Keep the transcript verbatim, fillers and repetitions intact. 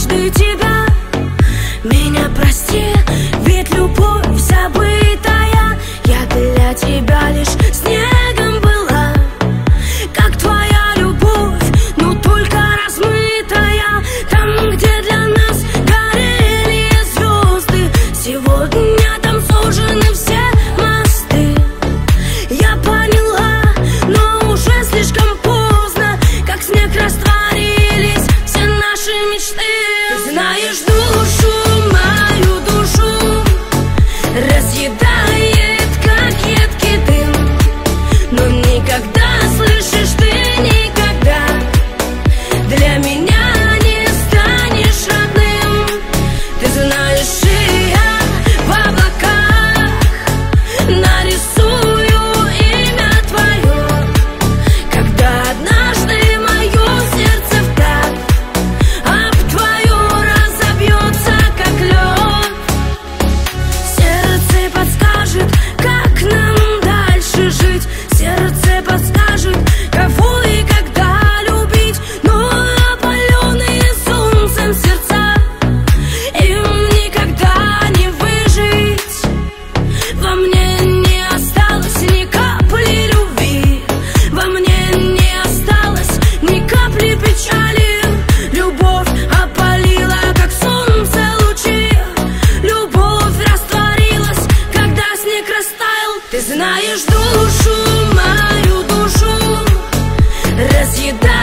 однажды тебя. Меня прости, ведь любовь забытая, я для тебя лишь снегом была, как твоя любовь, но только размытая. Там, где для нас горели звезды, сегодня там сужены все мосты. Я поняла, но уже слишком поздно, как снег растворились все наши мечты. Ты знаешь, душу мою, душу разъедает, как едкий дым, но никогда, слышишь, ты никогда для меня не станешь родным. Ты знаешь, и я в облаках нарисую имя твое, когда однажды мое сердце вдаль об твое разобьется, как лед. Сердце подскажет, как нам дальше жить, сердце подскажет, кого и когда любить. Но опаленные солнцем сердца, им никогда не выжить. Во мне не осталось ни капли любви, во мне не осталось ни капли печали. Любовь опалила, как солнце лучи, любовь растворилась, когда снег растаял. Ты знаешь, душу мою, душу разъедает,